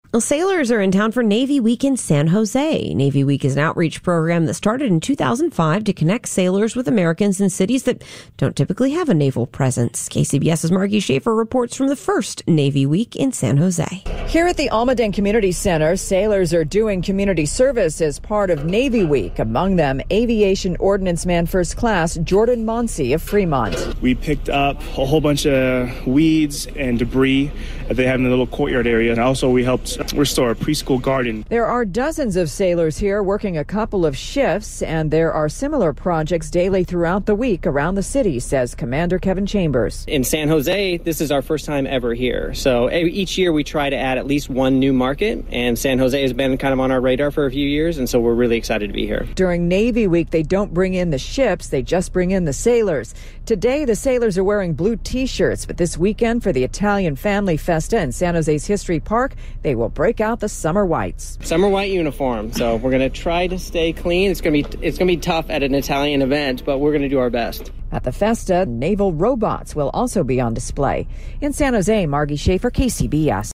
Well, sailors are in town for Navy Week in San Jose. Navy Week is an outreach program that started in 2005 to connect sailors with Americans in cities that don't typically have a naval presence. KCBS's Margie Schaefer reports from the first Navy Week in San Jose. Here at the Almaden Community Center, sailors are doing community service as part of Navy Week. Among them, Aviation Ordnance Man First Class Jordan Monsey of Fremont. We picked up a whole bunch of weeds and debris that they have in the little courtyard area. And also we helped restore a preschool garden. There are dozens of sailors here working a couple of shifts, and there are similar projects daily throughout the week around the city, says Commander Kevin Chambers. In San Jose, this is our first time ever here. So each year we try to add at least one new market, and San Jose has been kind of on our radar for a few years, and so we're really excited to be here. During Navy Week, they don't bring in the ships, they just bring in the sailors. Today, the sailors are wearing blue T-shirts, but this weekend for the Italian Family Festa in San Jose's History Park, they will break out the summer whites. Summer white uniform. So we're going to try to stay clean. It's going to be tough at an Italian event, but we're going to do our best. At the Festa, naval robots will also be on display. In San Jose, Margie Schaefer, KCBS.